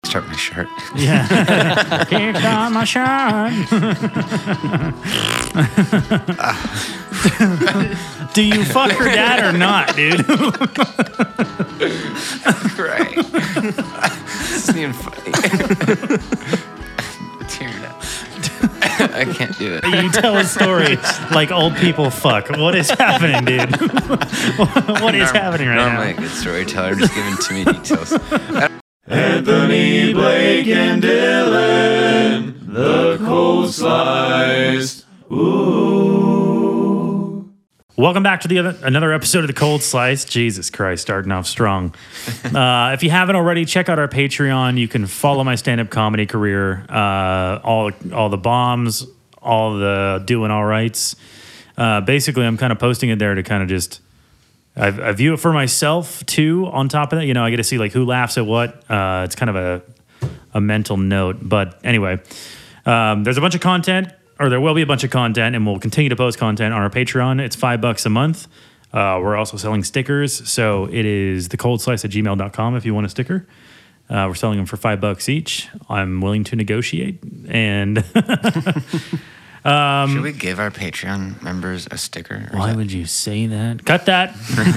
start my shirt. Yeah. Can't start my shirt. Do you fuck her dad or not, dude? Right. This isn't even funny. Tearing up. I can't do it. You tell a story like old people fuck. What is happening, dude? What is happening right now? Normally a good storyteller, just giving too many details. Anthony, Blake, and Dylan, the Cold Slice. Ooh. Welcome back to another episode of the Cold Slice. Jesus Christ, starting off strong. If you haven't already, check out our Patreon. You can follow my stand-up comedy career, all the bombs, all the doing all rights. Basically, I'm kind of posting it there to kind of just. I view it for myself too. On top of that, I get to see like who laughs at what. It's kind of a mental note. But anyway, there's a bunch of content. Or there will be a bunch of content, and we'll continue to post content on our Patreon. It's $5 a month. We're also selling stickers, so it is thecoldslice@gmail.com if you want a sticker. We're selling them for $5 each. I'm willing to negotiate. And should we give our Patreon members a sticker? Why would you say that? Cut that.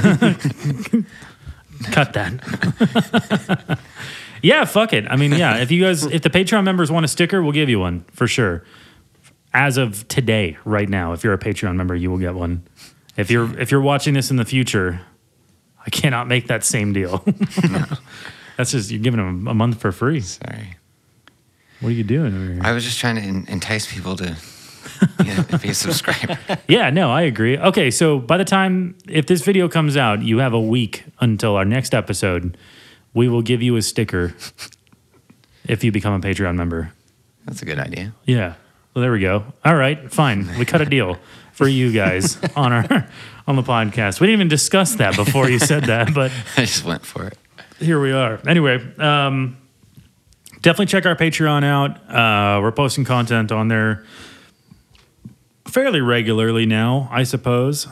Cut that. Yeah, fuck it. I mean, yeah. If the Patreon members want a sticker, we'll give you one for sure. As of today, right now, if you're a Patreon member, you will get one. If you're watching this in the future, I cannot make that same deal. No. That's just, you're giving them a month for free. Sorry. What are you doing over here? I was just trying to entice people to be a subscriber. Yeah, no, I agree. Okay, so by the time, if this video comes out, you have a week until our next episode. We will give you a sticker if you become a Patreon member. That's a good idea. Yeah. Well, there we go. All right, fine. We cut a deal for you guys on the podcast. We didn't even discuss that before you said that, but I just went for it. Here we are. Anyway, definitely check our Patreon out. We're posting content on there fairly regularly now, I suppose.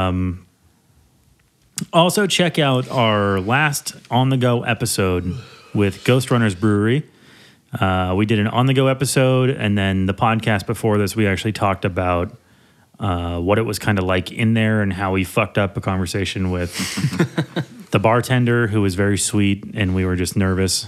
Also, check out our last on-the-go episode with Ghost Runners Brewery. We did an on-the-go episode, and then the podcast before this, we actually talked about what it was kind of like in there and how we fucked up a conversation with the bartender, who was very sweet, and we were just nervous.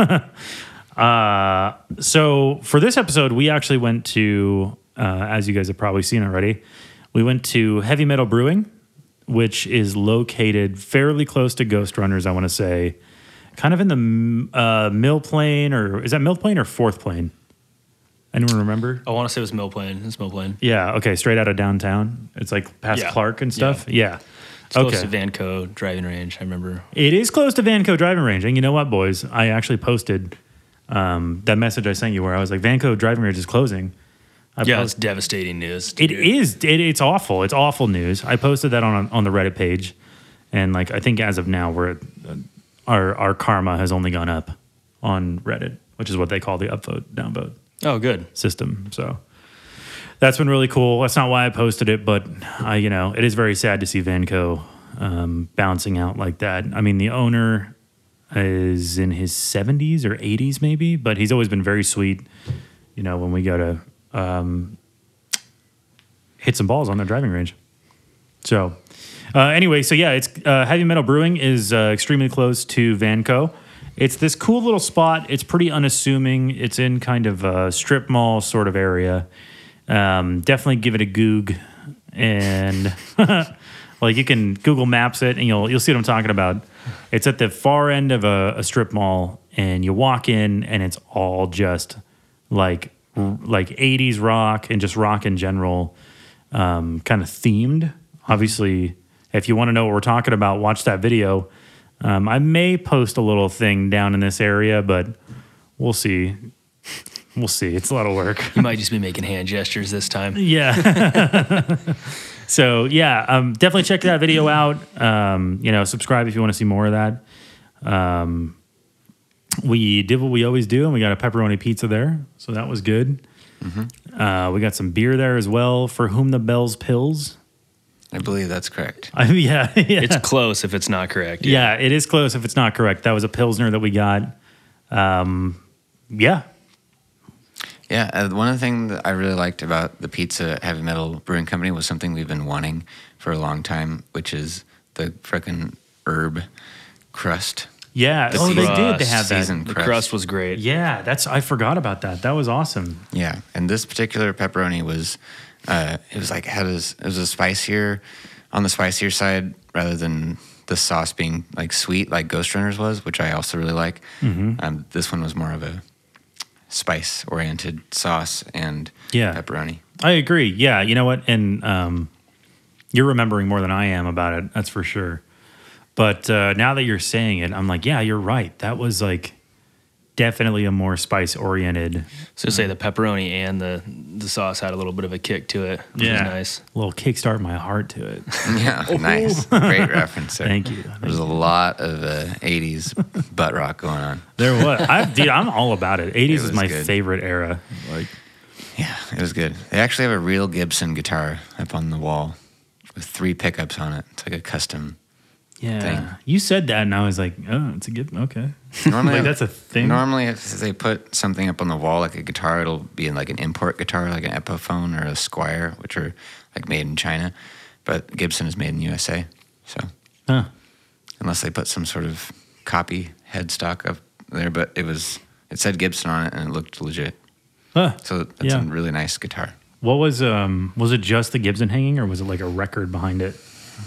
So for this episode, we actually went to, as you guys have probably seen already, we went to Heavy Metal Brewing, which is located fairly close to Ghost Runners, I want to say. Kind of in the Mill Plain, or is that Mill Plain or Fourth Plain? Anyone remember? I want to say it was Mill Plain. It's Mill Plain. Yeah, okay, straight out of downtown. It's like past Clark and stuff. Yeah. It's close to Vanco driving range, I remember. It is close to Vanco driving range. And you know what, boys? I actually posted that message I sent you where I was like, Vanco driving range is closing. It's devastating news. It is. It's awful. It's awful news. I posted that on the Reddit page. And like, I think as of now, we're our karma has only gone up on Reddit, which is what they call the upvote, downvote. Oh, good system. So that's been really cool. That's not why I posted it, but it is very sad to see Vanco bouncing out like that. I mean, the owner is in his 70s or 80s maybe, but he's always been very sweet. When we go to hit some balls on their driving range. So. Anyway, so yeah, it's Heavy Metal Brewing is extremely close to Vanco. It's this cool little spot. It's pretty unassuming. It's in kind of a strip mall sort of area. Definitely give it a goog, and like you can Google Maps it, and you'll see what I'm talking about. It's at the far end of a strip mall, and you walk in, and it's all just like 80s rock and just rock in general, kind of themed. Obviously. If you want to know what we're talking about, watch that video. I may post a little thing down in this area, but we'll see. We'll see. It's a lot of work. You might just be making hand gestures this time. Yeah. So, yeah, definitely check that video out. Subscribe if you want to see more of that. We did what we always do, and we got a pepperoni pizza there, so that was good. Mm-hmm. We got some beer there as well. For Whom the Bells Pills. I believe that's correct. Yeah. It's close if it's not correct. Yeah, it is close if it's not correct. That was a Pilsner that we got. Yeah. Yeah, one of the things that I really liked about the pizza at Heavy Metal Brewing Company was something we've been wanting for a long time, which is the frickin' herb crust. Yeah. The They did. They have that. seasoned The crust was great. Yeah, I forgot about that. That was awesome. Yeah, and this particular pepperoni was, it was a spicier, on the spicier side rather than the sauce being like sweet like Ghost Runners was, which I also really like. Mm-hmm. This one was more of a spice-oriented sauce and pepperoni. I agree. Yeah, you know what? And you're remembering more than I am about it. That's for sure. But now that you're saying it, I'm like, yeah, you're right. That was like definitely a more spice-oriented. So say the pepperoni and the sauce had a little bit of a kick to it, which was nice. A little kickstart my heart to it. Yeah, nice. Great reference there. Thank you. There's a lot of 80s butt rock going on. There was. I'm all about it. 80s is my good. favorite era. Like, Yeah, it was good. They actually have a real Gibson guitar up on the wall with 3 pickups on it. It's like a custom thing. You said that, and I was like, oh, it's a good. Okay. Normally, Like, that's a thing? Normally, if they put something up on the wall like a guitar, it'll be in like an import guitar, like an Epiphone or a Squier, which are like made in China. But Gibson is made in USA. So Huh. unless they put some sort of copy headstock up there, but it said Gibson on it and it looked legit. Huh. So that's a really nice guitar. What was it just the Gibson hanging, or was it like a record behind it?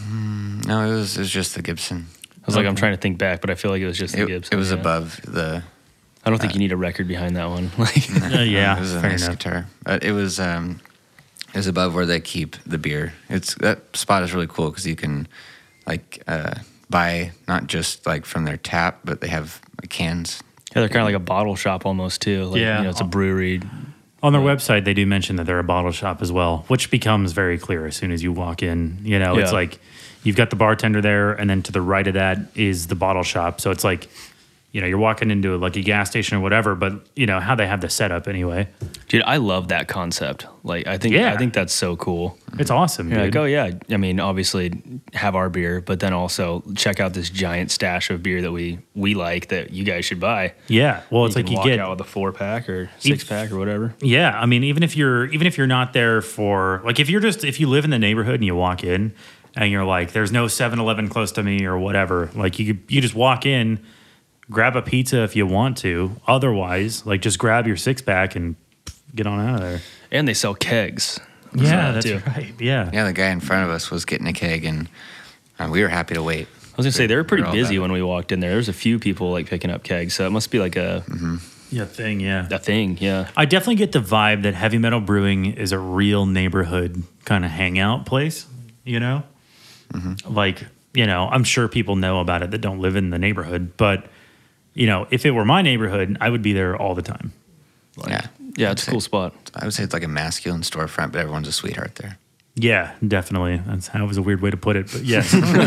No, it was just the Gibson. I was like, I'm trying to think back, but I feel like it was just the Gibson. It was yeah. above the. I don't think you need a record behind that one. Like, Yeah, it was a fair nice enough. guitar. But it was above where they keep the beer. That spot is really cool because you can like buy not just like from their tap, but they have cans. yeah, they're kind of like a bottle shop almost too. Like, Yeah. it's a brewery. On their website, they do mention that they're a bottle shop as well, which becomes very clear as soon as you walk in. You know, it's Yeah. like you've got the bartender there, and then to the right of that is the bottle shop. So it's like, you know, you're walking into like a gas station or whatever, but you know how they have the setup anyway. Dude, I love that concept. Like, I think that's so cool. It's awesome, You're dude. like, oh yeah. I mean, obviously have our beer, but then also check out this giant stash of beer that we like that you guys should buy. Yeah, well, it's You like can you walk get out with a 4-pack or 6-pack or whatever. Yeah, I mean, even if you're not there for like if you live in the neighborhood and you walk in and you're like, there's no 7-Eleven close to me or whatever, like you just walk in, grab a pizza if you want to. Otherwise, like just grab your 6-pack and get on out of there. And they sell kegs. Yeah, that's too. right. Yeah. Yeah, the guy in front of us was getting a keg, and we were happy to wait. I was gonna say they were pretty all busy about when we walked in there. There was a few people like picking up kegs, so it must be like a thing. Yeah. thing. Yeah, I definitely get the vibe that Heavy Metal Brewing is a real neighborhood kind of hangout place, you know? Like, you know, I'm sure people know about it that don't live in the neighborhood, but, you know, if it were my neighborhood, I would be there all the time. yeah, it's a cool spot. I would say it's like a masculine storefront, but everyone's a sweetheart there. Yeah, definitely. That was a weird way to put it, but yes.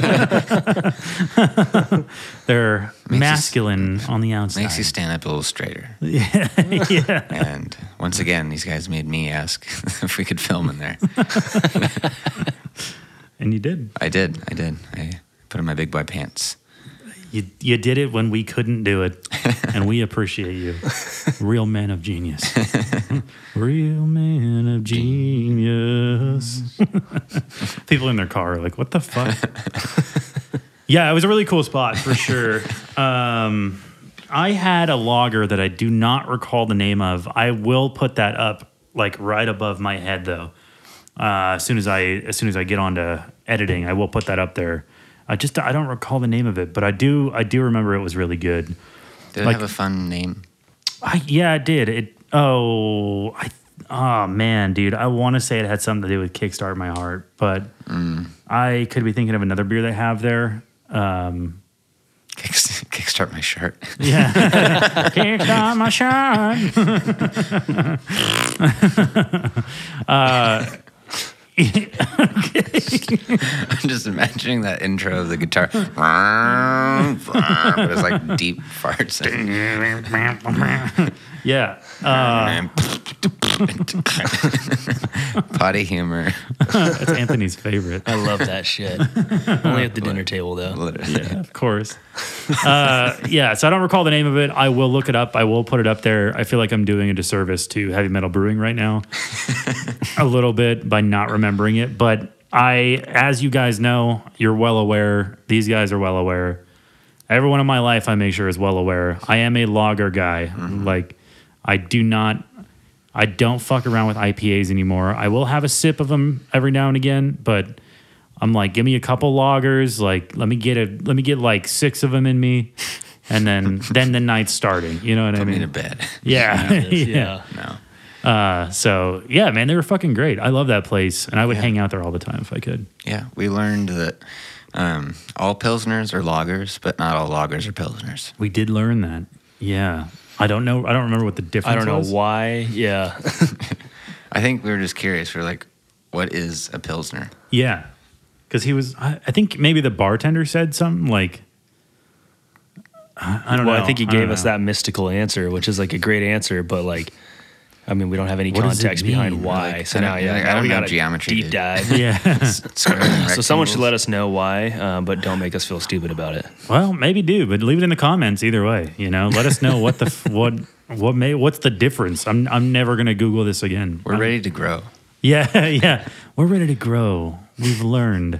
They're masculine on the outside. Makes you stand up a little straighter. Yeah. And once again, these guys made me ask if we could film in there. And you did. I did. I put on my big boy pants. You did it when we couldn't do it, and we appreciate you. Real man of genius. Real man of genius. People in their car are like, what the fuck? Yeah, it was a really cool spot for sure. I had a lager that I do not recall the name of. I will put that up like right above my head though. As soon as I get onto editing, I will put that up there. I don't recall the name of it, but I do remember it was really good. Did it have a fun name? Yeah, it did. Oh man, dude, I want to say it had something to do with Kickstart My Heart, but I could be thinking of another beer they have there. Kickstart My Shirt. Yeah, Kickstart My Shirt. I'm just imagining that intro of the guitar. But it's like deep farts. Yeah. Potty humor. That's Anthony's favorite. I love that shit. Only at the dinner table, though. Literally. Yeah, of course. Yeah, so I don't recall the name of it. I will look it up. I will put it up there. I feel like I'm doing a disservice to Heavy Metal Brewing right now a little bit by not remembering it. But as you guys know, you're well aware. These guys are well aware. Everyone in my life, I make sure, is well aware. I am a lager guy. Like, I don't fuck around with IPAs anymore. I will have a sip of them every now and again, but I'm like, give me a couple lagers. Like, let me get like 6 of them in me, and then the night's starting. You know what I Put mean? me to bed. Yeah, Yeah. No. So yeah, man, they were fucking great. I love that place, and I would hang out there all the time if I could. Yeah, we learned that all Pilsners are lagers, but not all lagers are Pilsners. We did learn that. Yeah, I don't know. I don't remember what the difference. I don't know was. why. Yeah. I think we were just curious. We're like, what is a Pilsner? Yeah, because he was. I think maybe the bartender said something like. I don't know. Well, I think he I don't gave us know. that mystical answer, which is like a great answer, but like, I mean, we don't have any What does it context behind mean? why. Like, So I now, don't- yeah, like, I now don't we know got a geometry, deep dude. dive. Yeah. So someone should let us know why, but don't make us feel stupid about it. Well, maybe do, but leave it in the comments either way. You know, let us know what the what's the difference. I'm never gonna Google this again. We're ready to grow. Yeah, yeah, we're ready to grow. We've learned.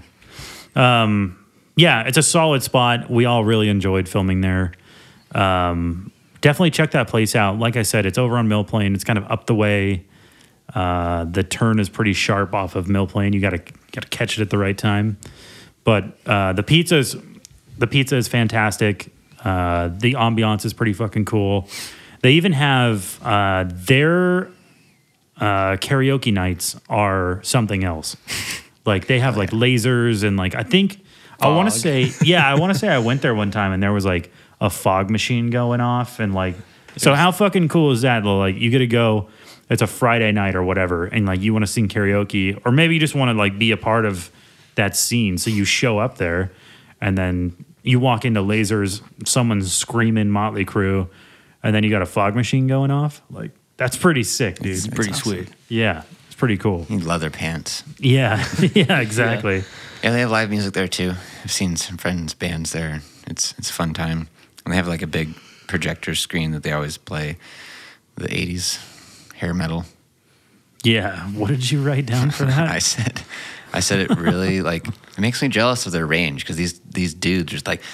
Yeah, it's a solid spot. We all really enjoyed filming there. Definitely check that place out. Like I said, it's over on Mill Plain. It's kind of up the way. The turn is pretty sharp off of Mill Plain. You gotta catch it at the right time. But the pizza is fantastic. The ambiance is pretty fucking cool. They even have their karaoke nights are something else. Like they have like lasers and like I want to say I went there one time and there was like a fog machine going off and like so how fucking cool is that? Like you get to go. It's a Friday night or whatever, and like you want to sing karaoke, or maybe you just want to like be a part of that scene. So you show up there, and then you walk into lasers, someone's screaming Motley Crue, and then you got a fog machine going off. Like that's pretty sick, dude. It's Pretty awesome. sweet. Yeah, it's pretty cool. You need leather pants. Yeah, yeah, exactly. Yeah, they have live music there too. I've seen some friends' bands there. It's a fun time. And they have like a big projector screen that they always play the 80s hair metal. Yeah. What did you write down for that? I said it really like it makes me jealous of their range because these dudes are just like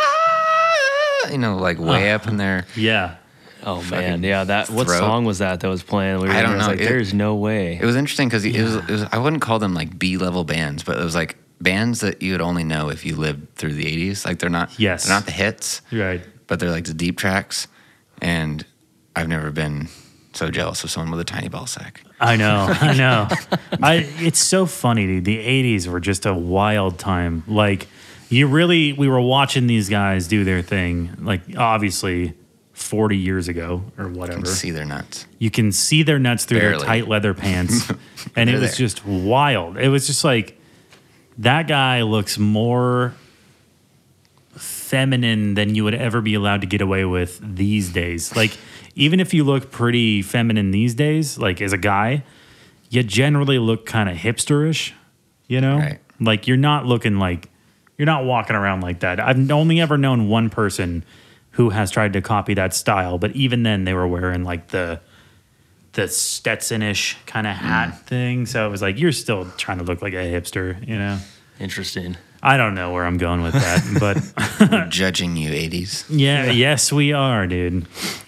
like way up in there. Yeah. Oh man, Fucking yeah. What throat. song was that was playing? We were I don't I was know. like, there's no way. It was interesting because it was I wouldn't call them like B-level bands, but it was like bands that you would only know if you lived through the 80s. Like they're not the hits, Right. but they're like the deep tracks. And I've never been so jealous of someone with a tiny ball sack. I know. It's so funny, dude. The 80s were just a wild time. Like, we were watching these guys do their thing, like, obviously 40 years ago or You whatever. can see their nuts. You can see their nuts through Barely. their tight leather pants. And it They're was there. just wild. It was just like, that guy looks more feminine than you would ever be allowed to get away with these days. Like, even if you look pretty feminine these days, like as a guy, you generally look kind of hipsterish, you know? Right. Like you're not walking around like that. I've only ever known one person who has tried to copy that style, but even then they were wearing like the Stetson-ish kind of hat thing. So it was like, you're still trying to look like a hipster, you know? Interesting. I don't know where I'm going with that, but We're judging you, 80s. yeah, yes, we are, dude.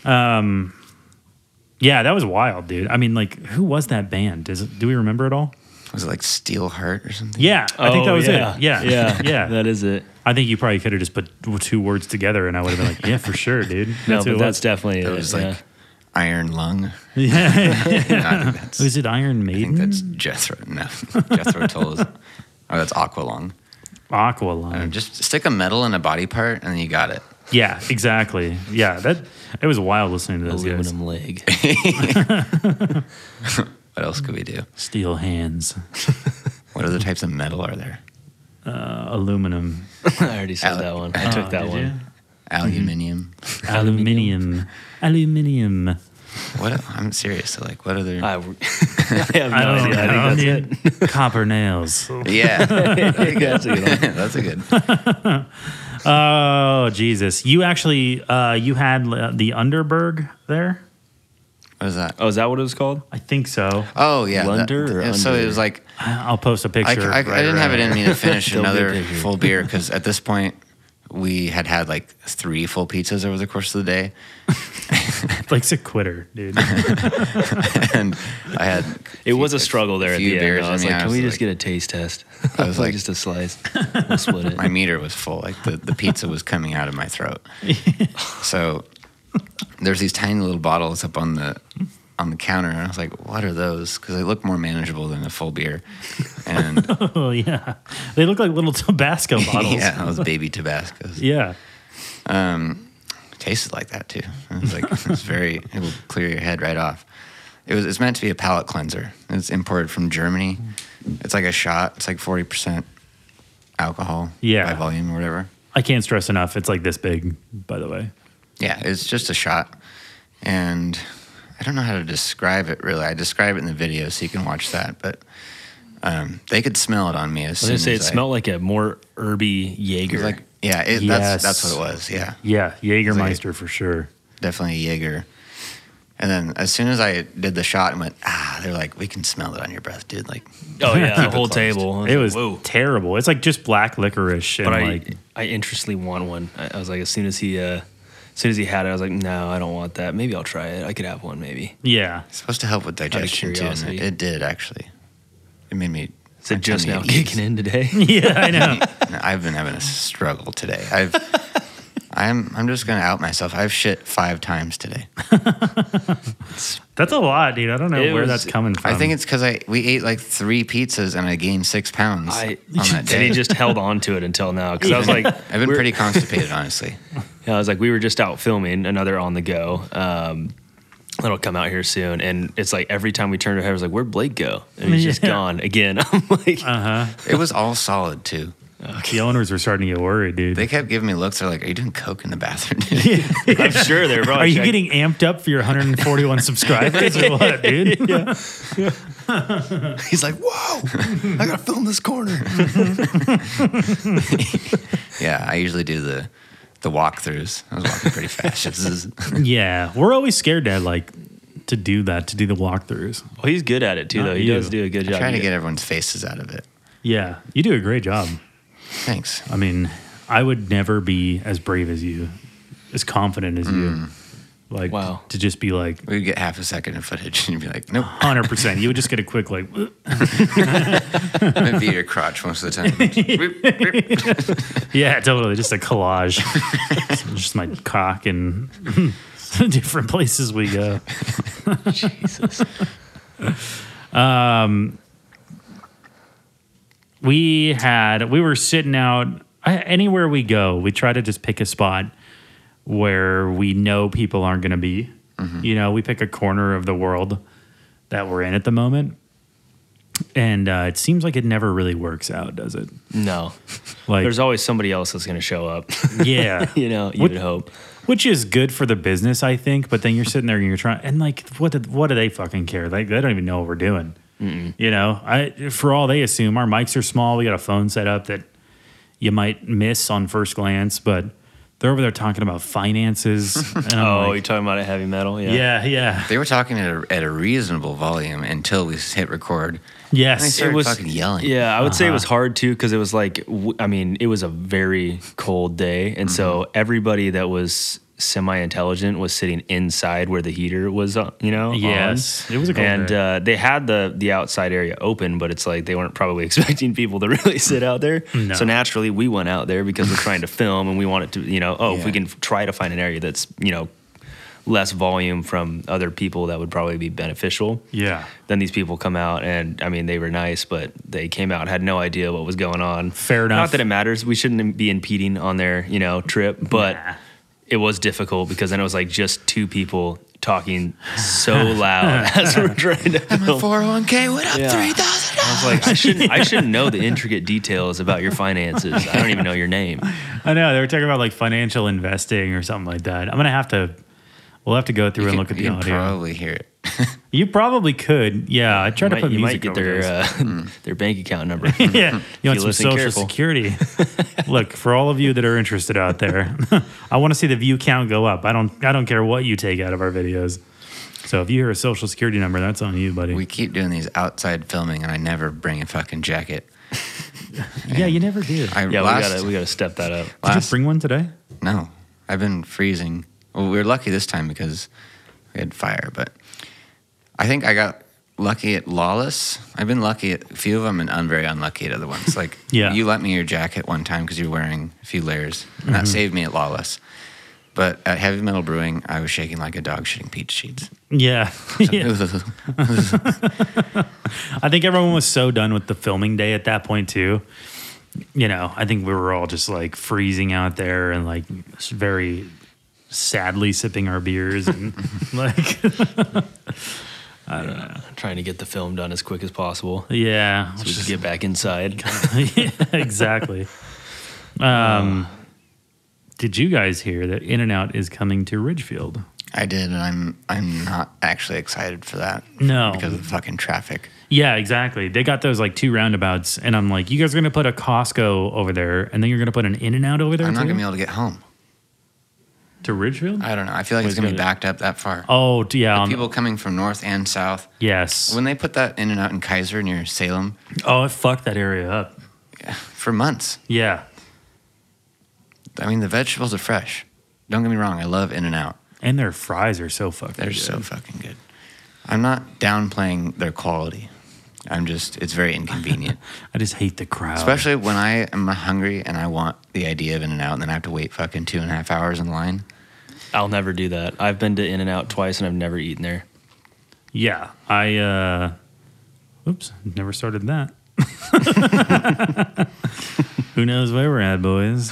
Yeah, that was wild, dude. I mean, like, who was that band? Do we remember it all? Was it like Steel Heart or something? Yeah, I think that was it. Yeah, yeah, yeah. That is it. I think you probably could have just put 2 words together, and I would have been like, yeah, for sure, dude. No, who but it that's was. definitely It it. was yeah. like Iron Lung. Yeah. No, that's, Was it Iron I think Maiden? that's Jethro. No, Jethro Tull. Oh, that's Aqualung. Aqualung. Just stick a metal in a body part, and then you got it. Yeah, exactly. Yeah, it was wild listening to those guys. Aluminum leg. What else could we do? Steel hands. What other types of metal are there? Aluminum. I already said that one. I took that did one. you? Aluminium. Aluminium. Aluminium. What? I'm serious. Like, what other? I have no idea. I think that's it. Copper nails. Yeah, That's a good one. that's a good. Oh, Jesus. You actually, you had the Underberg there? What is that? Oh, is that what it was called? I think so. Oh yeah, Lunder or so under? it was like I'll post a I picture. didn't have it in me to finish Don't be another picky. full beer because at this point we had like 3 full pizzas over the course of the day, Blake's a quitter, dude. and I had It was a struggle there at few the end. beers I was in me. like, I can was we just like- get a taste test? I was like- just a slice. We'll split it. my meter was full. Like the pizza was coming out of my throat. So there's these tiny little bottles up on the counter, and I was like, "What are those?" Because they look more manageable than a full beer. And Oh, yeah. They look like little Tabasco bottles. yeah, those baby Tabascos. Yeah. Tasted like that too. It was like it will clear your head right off. It's meant to be a palate cleanser. It's imported from Germany. It's like a shot. It's like 40% alcohol Yeah. by volume or whatever. I can't stress enough. It's like this big, by the way. Yeah, it's just a shot. And I don't know how to describe it really. I describe it in the video so you can watch that. But they could smell it on me as I was soon gonna as say it smelled like a more herby it Jaeger. was like, yeah, Yes. that's what it was. Yeah, Yeah, Jägermeister for sure. definitely a Jaeger. And then as soon as I did the shot and went, they're like, we can smell it on your breath, dude. Like, oh yeah, Keep the it whole closed. table. It was whoa. terrible. It's like just black licorice. And But like, I interestingly want one. I was like, as soon as he had it, I was like, no, I don't want that. Maybe I'll try it. I could have one, maybe. yeah. it's supposed to help with digestion too. And curiosity. it did actually. It made me. Is it just now time to eat. kicking in today? Yeah, I know. I've been having a struggle today. I'm just gonna out myself. I've shit 5 times today. That's a lot, dude. I don't know It where was- that's coming from. I think it's because we ate like 3 pizzas and I gained 6 pounds on that and day. he just held on to it until now. Because I was like, I've been pretty constipated, honestly. I was like, we were just out filming another on the go. That'll come out here soon. And it's like every time we turned our head, I was like, where'd Blake go? And he's just Yeah. gone again. I'm like, It was all solid too. the owners were starting to get worried, dude. They kept giving me looks. They're like, "Are you doing coke in the bathroom?" Dude? I'm sure they're probably Are you checking- getting amped up for your 141 subscribers or what, dude? Yeah. He's like, whoa, I gotta film this corner. Yeah, I usually do the walkthroughs. I was walking pretty fast. This is- Yeah, we're always scared to do that, to do the walkthroughs. Well, he's good at it too, Not though. He you. does do a good I job. try to get everyone's faces out of it. Yeah, you do a great job. Thanks. I mean, I would never be as brave as you, as confident as you. Like, Wow. to just be like We would get half a second of footage and you'd be like, "Nope." 100%. You would just get a quick, like, It'd be your crotch most of the time. yeah, totally. Just a collage. Just my cock and different places we go. Jesus. We were sitting out anywhere we go. We try to just pick a spot where we know people aren't going to be. You know, we pick a corner of the world that we're in at the moment. And it seems like it never really works out, does it? No. Like, There's always somebody else that's going to show up. yeah. You know, you What- would hope. Which is good for the business, I think. But then you're sitting there and you're trying, and like, what do they fucking care? Like, they don't even know what we're doing. You know, for all they assume, our mics are small. We got a phone set up that you might miss on first glance, but they're over there talking about finances. And I'm Oh, you're like, talking about a heavy metal? Yeah. yeah. They were talking at a reasonable volume until we hit record. They Yes. started fucking yelling. Yeah, I would say it was hard too because it was like, I mean, it was a very cold day. And so everybody that was semi-intelligent was sitting inside where the heater was, you know? Yes. on. It was a cold And day. they had the outside area open, but it's like they weren't probably expecting people to really sit out there. No. So naturally, we went out there because we're trying to film and we wanted to, you know, if we Yeah. can try to find an area that's, you know, less volume from other people, that would probably be beneficial. Yeah. Then these people come out and I mean they were nice, but they came out and had no idea what was going on. Fair enough. Not that it matters. We shouldn't be impeding on their, you know, trip, but Nah. it was difficult because then it was like just 2 people talking so loud as we're trying to film. 401k went up Yeah. 3,000. I was like, I shouldn't know the intricate details about your finances. I don't even know your name. I know they were talking about like financial investing or something like that. We'll have to go through and look at the You can audio. probably hear it. You probably could. Yeah, I tried to put You music might get over those. their bank account number. Yeah, you want some listen social careful. security. Look, for all of you that are interested out there, I want to see the view count go up. I don't care what you take out of our videos. So if you hear a social security number, that's on you, buddy. We keep doing these outside filming, and I never bring a fucking jacket. Yeah, you never do. We gotta step that up. Did you bring one today? No, I've been freezing. Well, we were lucky this time because we had fire, but I think I got lucky at Lawless. I've been lucky at a few of them and very unlucky at other ones. Like, Yeah. you lent me your jacket one time because you were wearing a few layers, and that saved me at Lawless. But at Heavy Metal Brewing, I was shaking like a dog shitting peach sheets. Yeah. Yeah. I think everyone was so done with the filming day at that point too. You know, I think we were all just like freezing out there and like very sadly sipping our beers and like Trying to get the film done as quick as possible. yeah, So we can get back inside. yeah, exactly. Did you guys hear that In-N-Out is coming to Ridgefield? I did, and I'm not actually excited for that. No. Because of the fucking traffic. Yeah, exactly. They got those like 2 roundabouts, and I'm like, you guys are gonna put a Costco over there, and then you're gonna put an In-N-Out over there. I'm not too? going to be able to get home. To Ridgefield? I don't know. I feel like it's going to be backed up that far. Oh, yeah. People coming from north and south. Yes. When they put that In-N-Out in Kaiser near Salem, Oh, it fucked that area up. for months. Yeah. I mean, the vegetables are fresh. Don't get me wrong. I love In-N-Out. And their fries are so fucking They're good. so fucking good. I'm not downplaying their quality. It's very inconvenient. I just hate the crowd. Especially when I am hungry and I want the idea of In-N-Out and then I have to wait fucking 2.5 hours in line. I'll never do that. I've been to In-N-Out twice and I've never eaten there. Yeah. Oops. Never started that. Who knows where we're at, boys?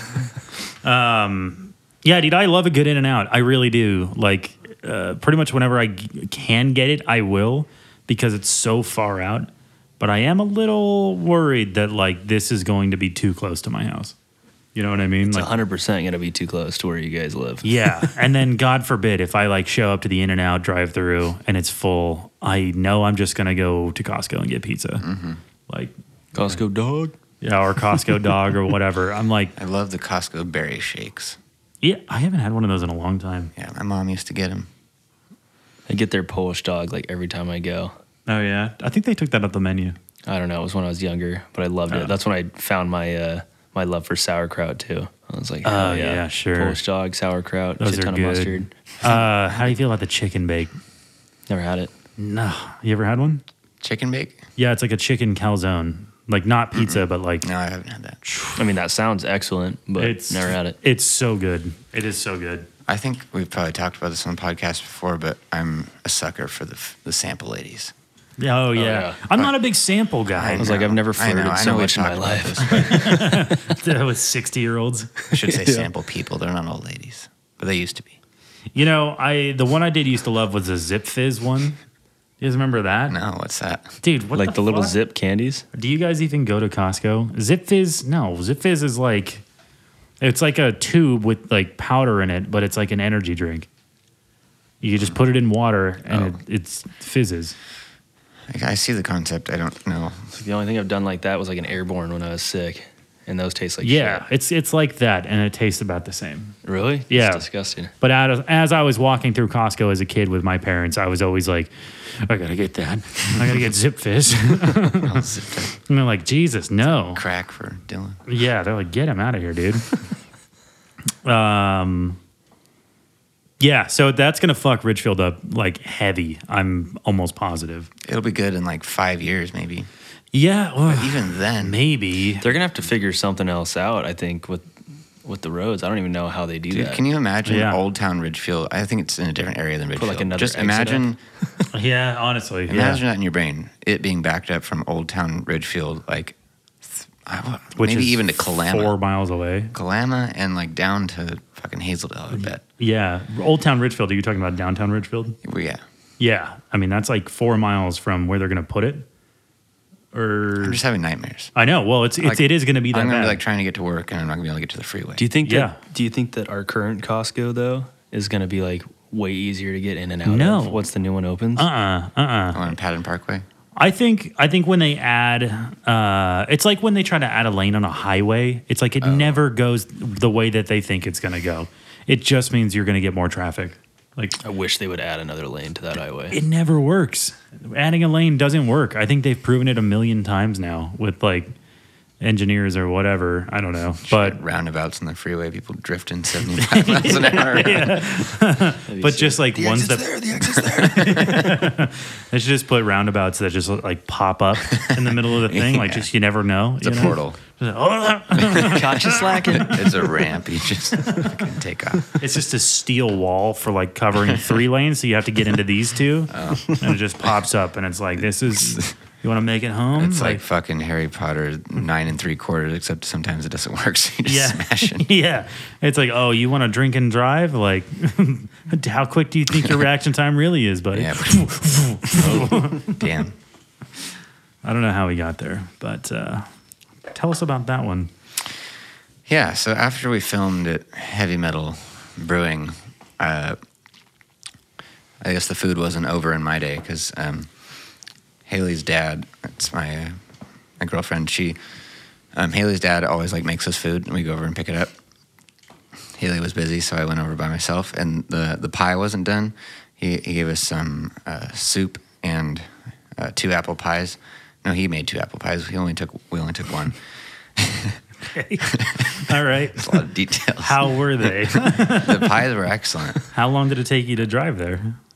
Yeah, dude, I love a good In-N-Out. I really do. Like, pretty much whenever I can get it, I will because it's so far out. But I am a little worried that, like, this is going to be too close to my house. You know what I mean? It's Like, 100% going to be too close to where you guys live. yeah. And then, God forbid, if I, like, show up to the In-N-Out drive-thru and it's full, I know I'm just going to go to Costco and get pizza. Mm-hmm. Like, Costco dog. yeah, or Costco dog or whatever. I'm like, I love the Costco berry shakes. yeah, I haven't had one of those in a long time. Yeah, my mom used to get them. I get their Polish dog like every time I go. Oh, yeah? I think they took that off the menu. I don't know. It was when I was younger, but I loved Oh. it. That's when I found my my love for sauerkraut too. I was like, Oh, hell yeah, sure. Polish dog, sauerkraut, Those shit are ton good. of mustard. How do you feel about the chicken bake? Never had it. No. You ever had one? Chicken bake? Yeah, it's like a chicken calzone. Like, not pizza, but like, No, I haven't had that. I mean, that sounds excellent, but never had it. It's so good. It is so good. I think we've probably talked about this on the podcast before, but I'm a sucker for the sample ladies. Oh, yeah. yeah. I'm not a big sample guy. I was like, I've never I know, flirted I so know we've much in my talked about life. this, but With 60-year-olds. I should say sample people. They're not old ladies, but they used to be. You know, the one I did used to love was the Zip Fizz one. You guys remember that? No, what's that? Dude, what Like the little fuck? zip candies. Do you guys even go to Costco? Zip Fizz? No, Zip Fizz is like, it's like a tube with like powder in it, but it's like an energy drink. You just put it in water and it's fizzes. I see the concept. I don't know. The only thing I've done like that was like an Airborne when I was sick, and those taste like Yeah, shit. it's like that, and it tastes about the same. Really? Yeah. It's disgusting. But as I was walking through Costco as a kid with my parents, I was always like, I gotta get that. I gotta get Zip Fizz. I'll zip that And they're like, Jesus, no. crack for Dylan. Yeah, they're like, get him out of here, dude. Yeah, so that's gonna fuck Ridgefield up like heavy. I'm almost positive. It'll be good in like 5 years, maybe. Yeah, well, Even then, maybe. They're gonna have to figure something else out. I think with the roads. I don't even know how they do dude, that. can you imagine Yeah. Old Town Ridgefield? I think it's in a different area than Ridgefield. like, another Just exit imagine, Yeah, honestly. imagine that in your brain. It being backed up from Old Town Ridgefield, like Which maybe is even to Kalama. 4 miles away. Kalama and like down to fucking Hazeldale, I bet. Yeah, Old Town Ridgefield. Are you talking about downtown Ridgefield? Well, yeah. Yeah, I mean that's like 4 miles from where they're gonna put it. or I'm just having nightmares. I know. Well, it is going to be that I'm gonna bad. be like trying to get to work, and I'm not gonna be able to get to the freeway. Do you think Yeah. do you think that our current Costco though is going to be like way easier to get in and out No. of once the new one opens? On Patton Parkway? I think when they add, it's like when they try to add a lane on a highway. It's like it never goes the way that they think it's going to go. It just means you're going to get more traffic. Like I wish they would add another lane to that highway. it never works. Adding a lane doesn't work. I think they've proven it a million times now with like engineers or whatever. I don't know, but Roundabouts on the freeway, people drifting 75 miles an hour. but just like the ones exit's that there, the exit's there. they should just put roundabouts that just like pop up in the middle of the thing. Like Yeah. just you never know. It's a portal. Caught you slacking. It's a ramp. You just fucking take off. It's just a steel wall for like covering 3 lanes, so you have to get into these 2, and it just pops up, and it's like this is. You want to make it home? It's like fucking Harry Potter 9 3/4, except sometimes it doesn't work, so you just smash it. Yeah. It's like, oh, you want to drink and drive? Like, how quick do you think your reaction time really is, buddy? Yeah. Oh, damn. I don't know how we got there, but tell us about that one. Yeah, so after we filmed at Heavy Metal Brewing, I guess the food wasn't over in my day because Haley's dad, that's my girlfriend, Haley's dad always like makes us food and we go over and pick it up. Haley was busy, so I went over by myself, and the pie wasn't done. He gave us some soup and 2 apple pies. No, he made 2 apple pies. We only took 1. Okay. All right. It's a lot of details. How were they? The pies were excellent. How long did it take you to drive there?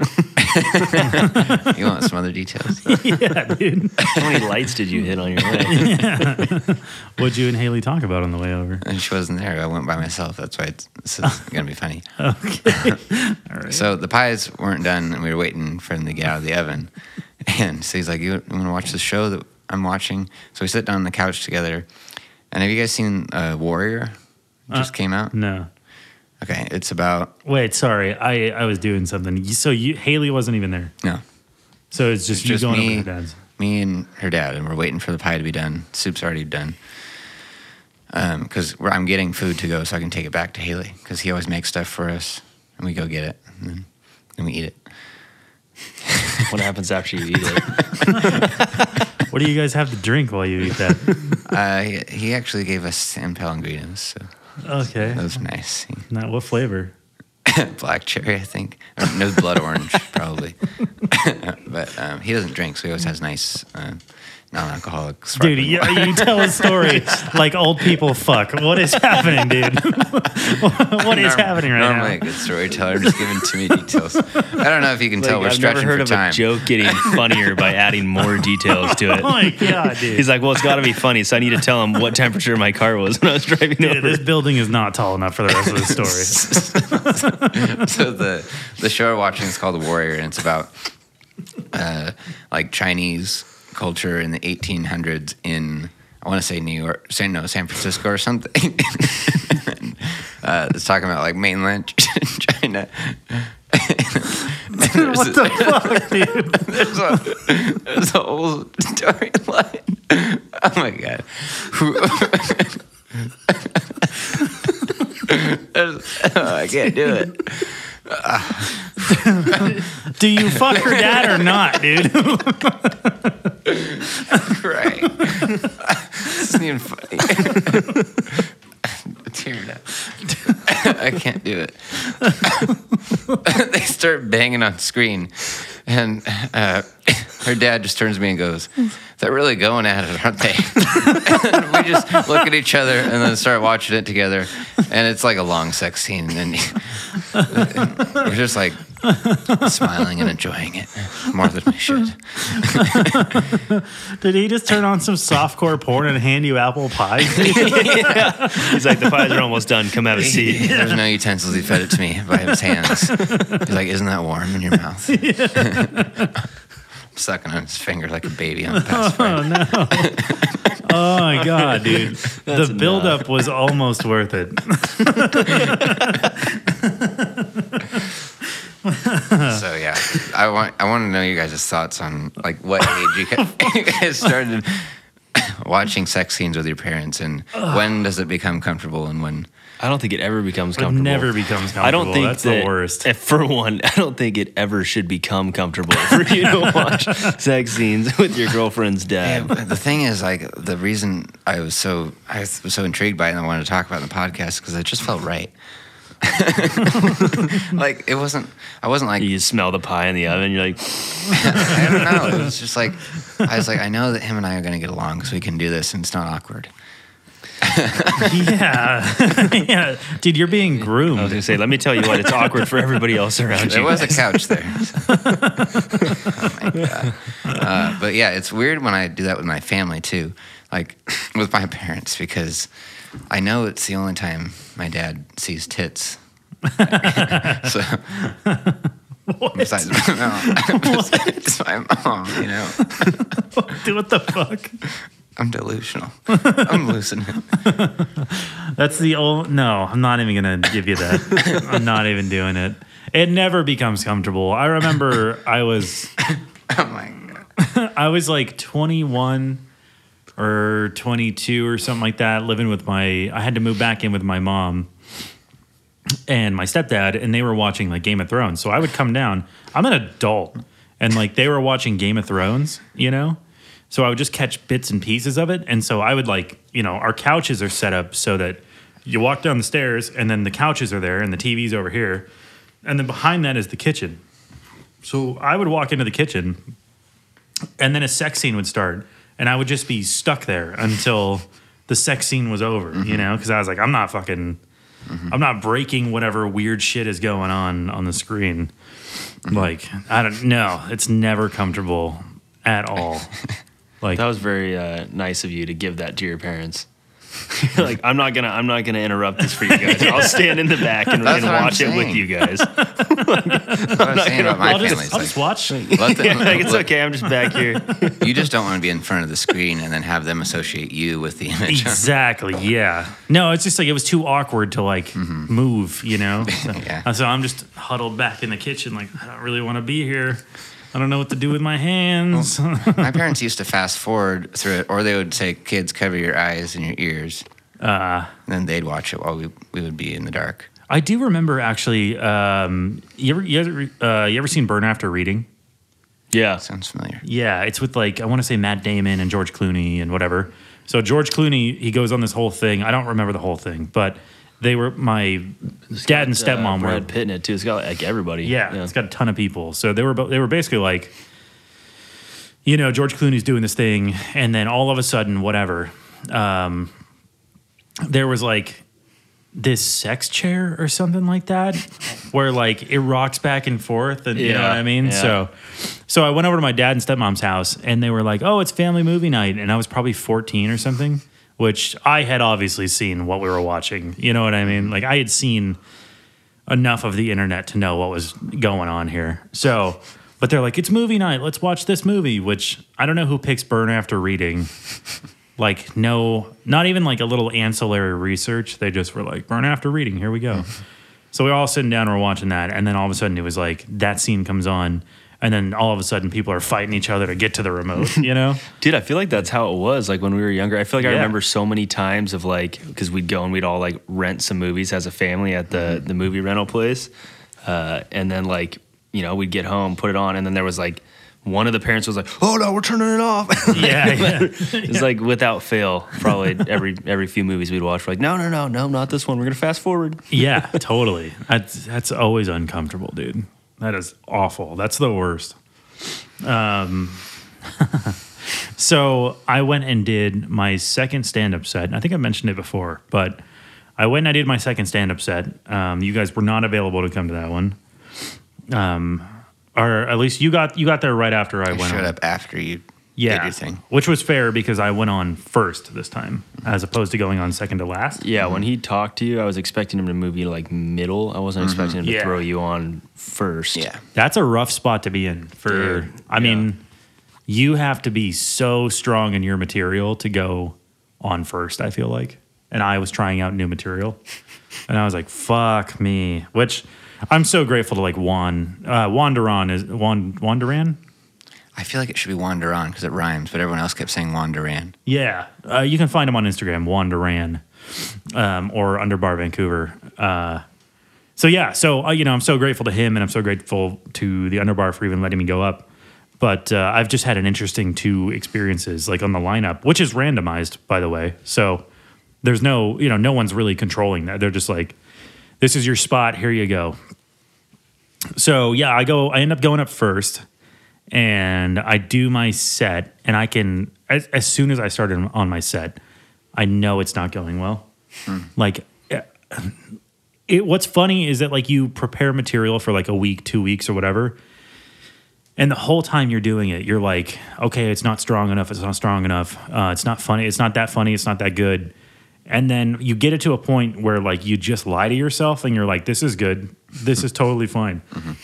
You want some other details? Yeah, dude. How many lights did you hit on your way? What'd you and Haley talk about on the way over? And she wasn't there. I went by myself. That's why this is going to be funny. Okay. All right. So the pies weren't done, and we were waiting for them to get out of the oven. And so he's like, you want to watch the show that I'm watching? So we sit down on the couch together. And have you guys seen Warrior? It just came out? No. Okay, it's about... Wait, sorry. I was doing something. So Haley wasn't even there. No. So it's just It's you just going me. over to dad's. Me and her dad, and we're waiting for the pie to be done. Soup's already done. Because I'm getting food to go so I can take it back to Haley. Because he always makes stuff for us, and we go get it, and then we eat it. What happens after you eat it? What do you guys have to drink while you eat that? He actually gave us San Pellegrinos, so Okay. that was nice. Now, what flavor? Black cherry, I think. Or no, blood orange, probably. But he doesn't drink, so he always has nice non-alcoholic Dude, sparkling you water. tell a story like old people fuck. What is happening, dude? What is happening right Normally a now? good storyteller. I'm just giving too many details. I don't know if you can tell. We're I've never stretching heard for of time. a joke getting funnier by adding more details to Oh it. my God, dude. He's like, well, it's got to be funny, so I need to tell him what temperature my car was when I was driving Dude, over. this building is not tall enough for the rest of the story. So the show we're watching is called The Warrior, and it's about like Chinese culture in the 1800s in, I want to say New York, San Francisco or something. It's talking about like mainland China. What the fuck, dude? There's a whole storyline. Oh my god. I can't do it. Do you fuck her dad or not, dude? Right. This isn't even funny. Tearing up. I can't do it. They start banging on screen, and her dad just turns to me and goes, "They're really going at it, aren't they?" And we just look at each other and then start watching it together, and it's like a long sex scene, and we're just like smiling and enjoying it more than we should. Did he just turn on some softcore porn and hand you apple pies? He's like, the pies are almost done. Come have a seat. There's no utensils. He fed it to me by his hands. He's like, "Isn't that warm in your mouth?" I'm sucking on his finger like a baby on a pacifier. Oh, no. Oh, my God, dude. The buildup was almost worth it. So yeah, I I want to know you guys' thoughts on like what age you guys started watching sex scenes with your parents, and when does it become comfortable, and when. I don't think it ever becomes It comfortable. never becomes comfortable. I don't think that's that, the worst. For one, I don't think it ever should become comfortable for you to watch sex scenes with your girlfriend's Yeah, dad. but the thing is, like, the reason I was so intrigued by it and I wanted to talk about it in the podcast because it just felt right. Like, I wasn't like, You smell the pie in the oven. You're like, I don't know. It was just like, I was like, I know that him and I are going to get along so we can do this and it's not awkward. Yeah. Yeah. Dude, you're being I was groomed. going to say, let me tell you what, it's awkward for everybody else around There you. was a couch there. Oh my God. But yeah, it's weird when I do that with my family too, like with my parents, because I know it's the only time my dad sees tits. So, besides my mom, besides my mom, you know, Dude, what the fuck? I'm delusional. I'm losing it. That's the old. No, I'm not even going to give you that. I'm not even doing it. It never becomes comfortable. I remember I was Oh my God. I was like 21 or 22 or something like that, living with I had to move back in with my mom and my stepdad, and they were watching like Game of Thrones. So I would come down. I'm an adult, and like they were watching Game of Thrones, you know? So I would just catch bits and pieces of it. And so I would like, you know, our couches are set up so that you walk down the stairs and then the couches are there and the TV's over here. And then behind that is the kitchen. So I would walk into the kitchen and then a sex scene would start and I would just be stuck there until the sex scene was over, you know? Because I was like, I'm not breaking whatever weird shit is going on the screen. Like, I don't know. It's never comfortable at all. Like, That was very nice of you to give that to your parents. You're like, I'm not gonna interrupt this for you guys. I'll stand in the back and, That's and what I'm watch it with saying. you guys. That's what I was saying about my I'll family. just watch. Let them, Like, it's okay. I'm just back here. You just don't want to be in front of the screen and then have them associate you with the image. Exactly. Yeah. No, it's just like it was too awkward to like move, you know. So, Yeah. so I'm just huddled back in the kitchen, like I don't really want to be here. I don't know what to do with my hands. My parents used to fast forward through it, or they would say, "Kids, cover your eyes and your ears." And then they'd watch it while we would be in the dark. I do remember actually. You ever seen Burn After Reading? Yeah. Sounds familiar. Yeah, it's with like I want to say Matt Damon and George Clooney and whatever. So George Clooney, he goes on this whole thing. I don't remember the whole thing, but they were my dad and stepmom were. Brad Pitt in it too. It's got like everybody. Yeah, it's got a ton of people. So they were basically like, you know, George Clooney's doing this thing, and then all of a sudden, whatever, there was like this sex chair or something like that, where like it rocks back and forth, and you know Yeah, what I mean. yeah. So I went over to my dad and stepmom's house, and they were like, "Oh, it's family movie night," and I was probably 14 or something, which I had obviously seen what we were watching. You know what I mean? Like I had seen enough of the internet to know what was going on here. So, but they're like, it's movie night. Let's watch this movie, which I don't know who picks Burn After Reading. Like, no, not even like a little ancillary research. They just were like, Burn After Reading. Here we go. So we're all sitting down, we're watching that. And then all of a sudden it was like that scene comes on. And then all of a sudden people are fighting each other to get to the remote, you know? Dude, I feel like that's how it was. Like when we were younger, I feel like I Yeah. remember so many times of like, because we'd go and we'd all like rent some movies as a family at the movie rental place. And then like, you know, we'd get home, put it on. And then there was like, one of the parents was like, oh no, we're turning it off. Yeah. It's like without fail, probably every few movies we'd watch, we're like, no, not this one. We're going to fast forward. Yeah, totally. That's always uncomfortable, dude. That is awful. That's the worst. So I went and did my second stand-up set. I think I mentioned it before, but I went and I did my second stand-up set. You guys were not available to come to that one. Or at least you got there right after I I went showed on. up after you Yeah, did your thing. which was fair because I went on first this time, as opposed to going on second to last. Yeah, when he talked to you, I was expecting him to move you to like middle. I wasn't expecting him to Yeah. throw you on first. Yeah. That's a rough spot to be in. Dude, I mean, you have to be so strong in your material to go on first, I feel like. And I was trying out new material. And I was like, fuck me. Which I'm so grateful to like Wanderan. I feel like it should be Wanderon because it rhymes, but everyone else kept saying Wanderan. Yeah, you can find him on Instagram, Wanderan, or Underbar Vancouver. So I'm so grateful to him, and I'm so grateful to the Underbar for even letting me go up. But I've just had an interesting 2 experiences, like on the lineup, which is randomized, by the way. So there's no one's really controlling that. They're just like, this is your spot, here you go. So yeah, I end up going up first, and I do my set, and I can, as soon as I started on my set, I know it's not going well. Like, what's funny is that like you prepare material for like a week, 2 weeks or whatever, and the whole time you're doing it, you're like, okay, it's not strong enough. It's not strong enough. It's not funny. It's not that funny. It's not that good. And then you get it to a point where like you just lie to yourself and you're like, this is good. This is totally fine.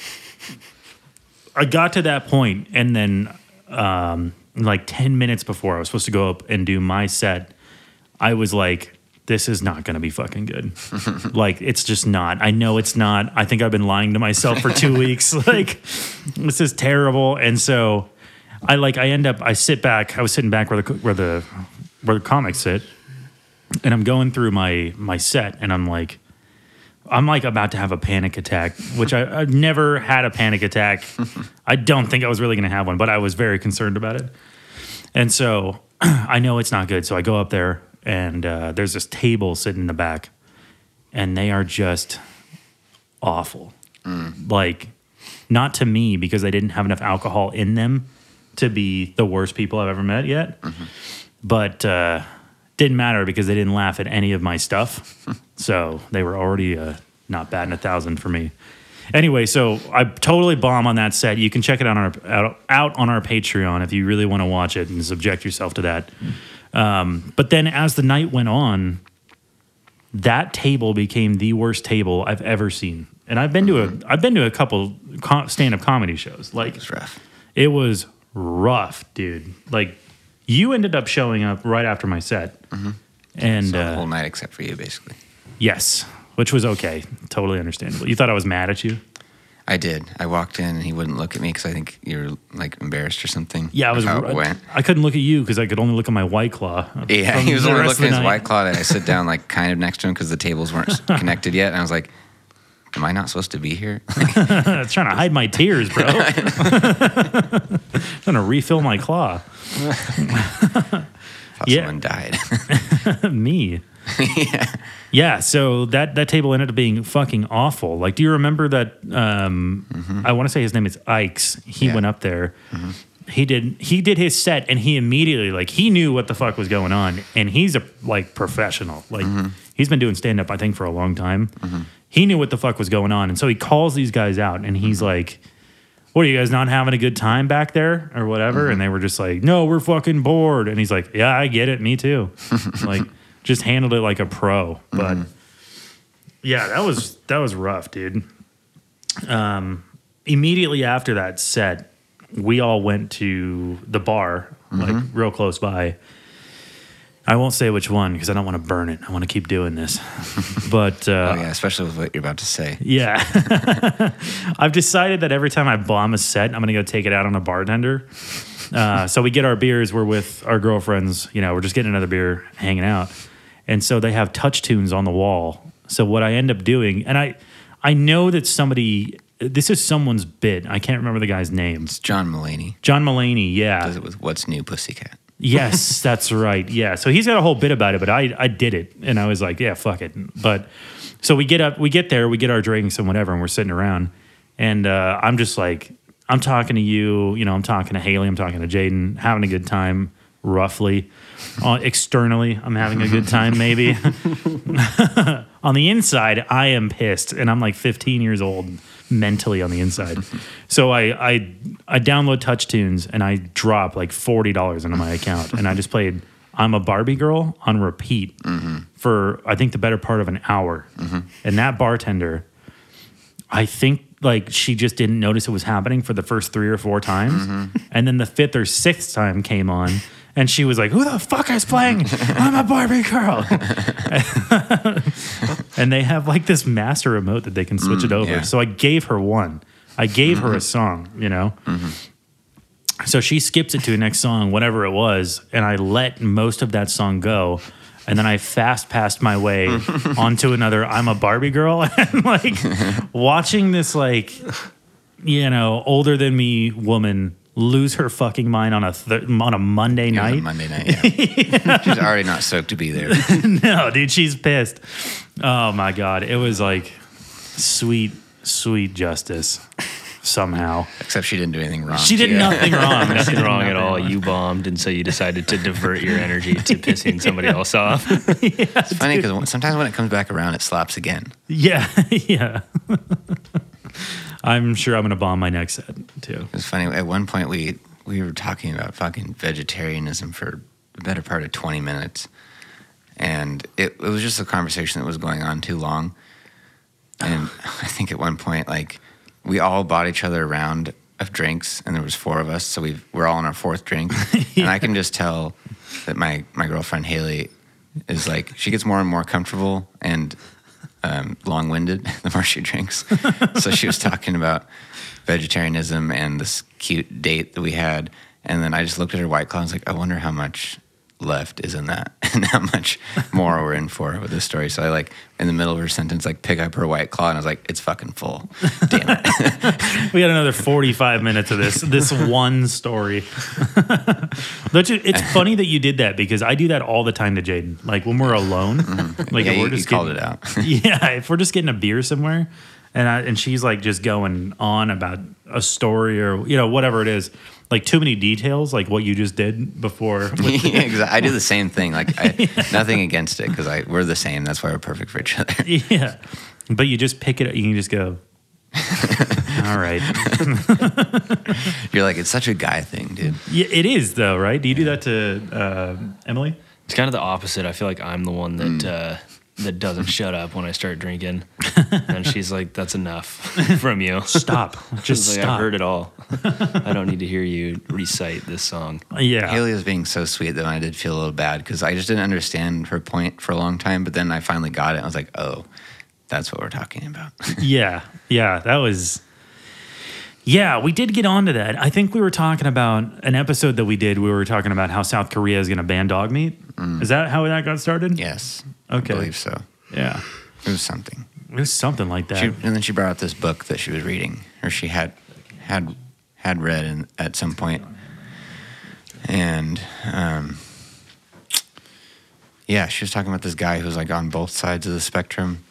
I got to that point, and then like 10 minutes before I was supposed to go up and do my set, I was like, this is not going to be fucking good. Like, it's just not. I know it's not. I think I've been lying to myself for 2 weeks. Like, this is terrible. And so I sit back. I was sitting back where the comics sit, and I'm going through my set, and I'm like about to have a panic attack, which I've never had a panic attack. I don't think I was really going to have one, but I was very concerned about it. And so I know it's not good. So I go up there, and there's this table sitting in the back, and they are just awful. Like, not to me, because they didn't have enough alcohol in them to be the worst people I've ever met yet. But didn't matter because they didn't laugh at any of my stuff. So they were already not batting 1,000 for me. Anyway, so I totally bomb on that set. You can check it out on our Patreon if you really want to watch it and subject yourself to that. But then as the night went on, that table became the worst table I've ever seen. And I've been to a couple stand-up comedy shows. Like, It's rough. it was rough, dude. Like, you ended up showing up right after my set. And So the whole night except for you, basically. yes, which was okay. Totally understandable. You thought I was mad at you? I did. I walked in and he wouldn't look at me because I think you were like embarrassed or something. Yeah, I was. How it went. I couldn't look at you because I could only look at my White Claw. Yeah, from he was the only rest looking of at the his night. White Claw, and I sit down like kind of next to him because the tables weren't connected yet. And I was like, am I not supposed to be here? I was trying to hide my tears, bro. Trying to refill my claw. Thought Yeah. someone died. Me. Yeah. Yeah, so that table ended up being fucking awful. Like, do you remember that? I want to say his name is Ikes. He Yeah. went up there. He did his set, and he immediately, like, he knew what the fuck was going on, and he's a like professional. Like, he's been doing stand up, I think, for a long time. He knew what the fuck was going on, and so he calls these guys out, and he's like, "What, are you guys not having a good time back there, or whatever?" And they were just like, "No, we're fucking bored." And he's like, "Yeah, I get it. Me too." Like, just handled it like a pro. But yeah, that was rough, dude. Immediately after that set, we all went to the bar, like real close by. I won't say which one because I don't want to burn it. I want to keep doing this. But Oh, yeah, especially with what you're about to say. yeah. I've decided that every time I bomb a set, I'm going to go take it out on a bartender. So we get our beers. We're with our girlfriends. You know, we're just getting another beer, hanging out. And so they have touch tunes on the wall. So what I end up doing, and I know that this is someone's bit. I can't remember the guy's name. It's John Mulaney. John Mulaney, yeah. Does it with What's New, Pussycat. Yes, that's right. Yeah. So he's got a whole bit about it, but I did it. And I was like, yeah, fuck it. But so we get there, we get our drinks and whatever, and we're sitting around. And I'm just like, I'm talking to you, you know, I'm talking to Haley, I'm talking to Jaden, having a good time, roughly. Externally, I'm having a good time, maybe. On the inside, I am pissed. And I'm like 15 years old mentally on the inside. So I download Touch Tunes and I drop like $40 into my account. And I just played I'm a Barbie Girl on repeat for, I think, the better part of an hour. And that bartender, I think, like, she just didn't notice it was happening for the first 3 or 4 times. And then the 5th or 6th time came on And she was like, "Who the fuck is playing? I'm a Barbie girl." And they have like this master remote that they can switch it over. yeah. So I gave her one. I gave her a song, you know? So she skips it to the next song, whatever it was, and I let most of that song go. And then I fast passed my way onto another I'm a Barbie girl. And like watching this like, you know, older than me woman lose her fucking mind on a Monday It was night. a Monday night, yeah. She's already not stoked to be there. No, dude, she's pissed. Oh my God. It was like sweet justice somehow. Except she didn't do anything wrong. She did nothing wrong. She Nothing did wrong at nothing all. wrong. You bombed, and so you decided to divert your energy to pissing somebody else off. It's funny because sometimes when it comes back around, it slaps again. Yeah, yeah. I'm sure I'm going to bomb my next set too. It's funny. At one point, we were talking about fucking vegetarianism for the better part of 20 minutes. And it was just a conversation that was going on too long. And I think at one point, like, we all bought each other a round of drinks, and there was 4 of us, so we're all on our 4th drink. And I can just tell that my girlfriend, Haley, is like, she gets more and more comfortable and long-winded the more she drinks. So she was talking about vegetarianism and this cute date that we had. And then I just looked at her White Claw and was like, I wonder how much left is in that and how much more we're in for with this story. So I like in the middle of her sentence, like pick up her White Claw and I was like, it's fucking full. Damn it. We got another 45 minutes of this one story. It's funny that you did that because I do that all the time to Jaden. Like when we're alone, like Yeah, if we're you just called getting- it out. Yeah, if we're just getting a beer somewhere, and she's like just going on about a story or you know whatever it is, like too many details, like what you just did before. Yeah, exactly. I do the same thing. Like nothing against it because we're the same. That's why we're perfect for each other. Yeah, but you just pick it up. You can just go. All right. You're like, it's such a guy thing, dude. Yeah, it is though, right? Do you do that to Emily? It's kind of the opposite. I feel like I'm the one that doesn't shut up when I start drinking, and she's like, "That's enough from you. Stop. She's Just like, stop. I've heard it all. I don't need to hear you recite this song." Yeah. Haley was being so sweet though, and I did feel a little bad because I just didn't understand her point for a long time. But then I finally got it. And I was like, oh, that's what we're talking about. Yeah, that was. Yeah, we did get onto that. I think we were talking about an episode that we did. We were talking about how South Korea is going to ban dog meat. Is that how that got started? Yes. Okay. I believe so. Yeah, It was something. it was something like that. And then she brought up this book that she was reading, or she had read at some point. And yeah, she was talking about this guy who's like on both sides of the spectrum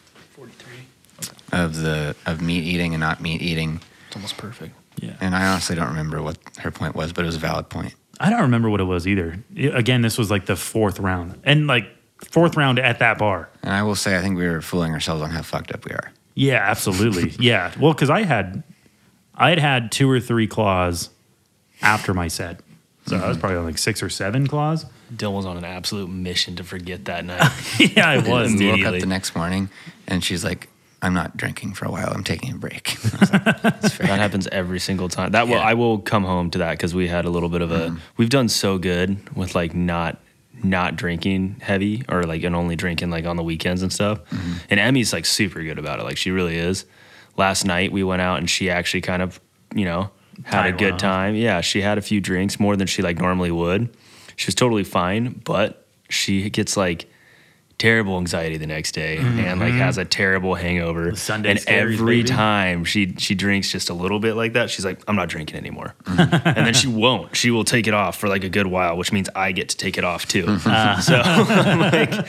43. of meat eating and not meat eating. It's almost perfect. Yeah, And I honestly don't remember what her point was, but it was a valid point. I don't remember what it was either. Again, this was like the 4th round, and like 4th round at that bar. And I will say, I think we were fooling ourselves on how fucked up we are. Yeah, absolutely. Yeah, well, because I had 2 or 3 claws after my set, so I was probably on like 6 or 7 claws. Dylan was on an absolute mission to forget that night. Yeah, I was. And we woke up immediately. the next morning, and she's like, I'm not drinking for a while. I'm taking a break. I was like, that's fair. That happens every single time. Yeah. I will come home to that because we had a little bit of a. We've done so good with like not drinking heavy or like and only drinking like on the weekends and stuff. And Emmy's like super good about it. Like she really is. Last night we went out and she actually kind of had Tied a one good off. time. Yeah, she had a few drinks more than she like normally would. She was totally fine, but she gets like terrible anxiety the next day and like has a terrible hangover. The Sunday and scaries, every baby. time she drinks just a little bit like that, she's like, I'm not drinking anymore. And then she won't. She will take it off for like a good while, which means I get to take it off too. So I'm like,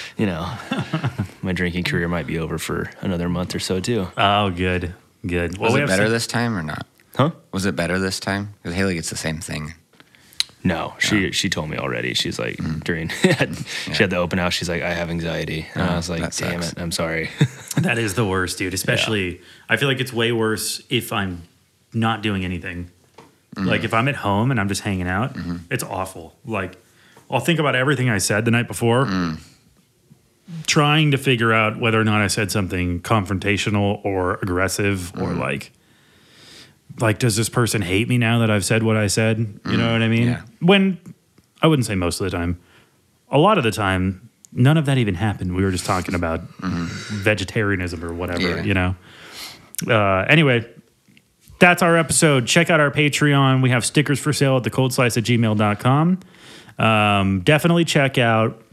my drinking career might be over for another month or so too. Oh, good. Well, Was we it have better some- this time or not? Huh? Was it better this time? Because Haley gets the same thing. No, she told me already. She's like during she had the open house. She's like, I have anxiety, and I was like, that damn sucks. it, I'm sorry. That is the worst, dude. Especially, I feel like it's way worse if I'm not doing anything. Like if I'm at home and I'm just hanging out, it's awful. Like I'll think about everything I said the night before, trying to figure out whether or not I said something confrontational or aggressive or like does this person hate me now that I've said what I said? You know what I mean? Yeah. When I wouldn't say most of the time. A lot of the time, none of that even happened. We were just talking about vegetarianism or whatever, you know. Anyway, that's our episode. Check out our Patreon. We have stickers for sale at thecoldslice@gmail.com. Definitely check out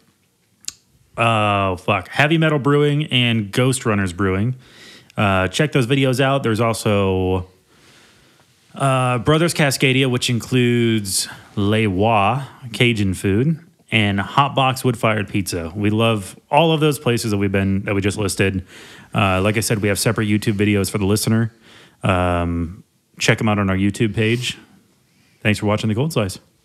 Heavy Metal Brewing and Ghost Runners Brewing. Check those videos out. There's also Brothers Cascadia, which includes Les Rois, Cajun food, and Hotbox Wood-Fired Pizza. We love all of those places that we just listed. Like I said, we have separate YouTube videos for the listener. Check them out on our YouTube page. Thanks for watching The Cold Slice.